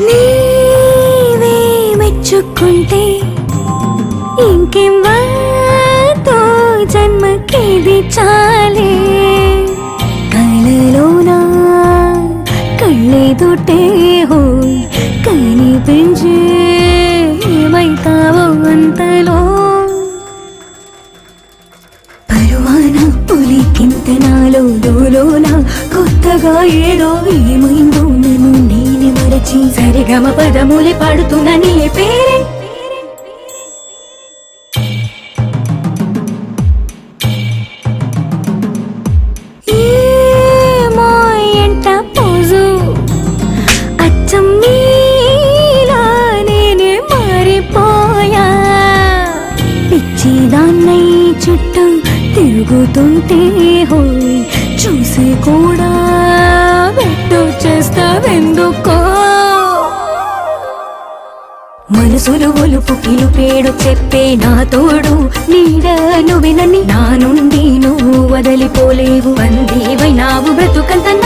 నీవే మెచ్చుకుంటే ఇంకేం వాతో జన్మకేది చాలే కలలోనా కళ్ళెదుటే హోయ్ కనిపించే ఏమైతావో అంతలో పరువాన పులికింత నాలో లోలోన కొత్తగా ఏదో ఏమైందో నన్ను నేనే మరచి సరిగమ పదములే పాడుతున్న నీ పేరే ఏమో ఎంట పోజు అచ్చం నీలా నేనే మారిపోయా పిచ్చిదాన్నై చుట్టూ తిరుగుతుంటే హోయ్ చూసి కూడా పెట్టు చేస్తావెందుకో మనసులు ఒలుపు పిలుపేడు చెప్పే నా తోడు నీడ నువ్వెనని నా నుండి నువ్వు వదలిపోలేవు బందీవైనావు బ్రతుకంత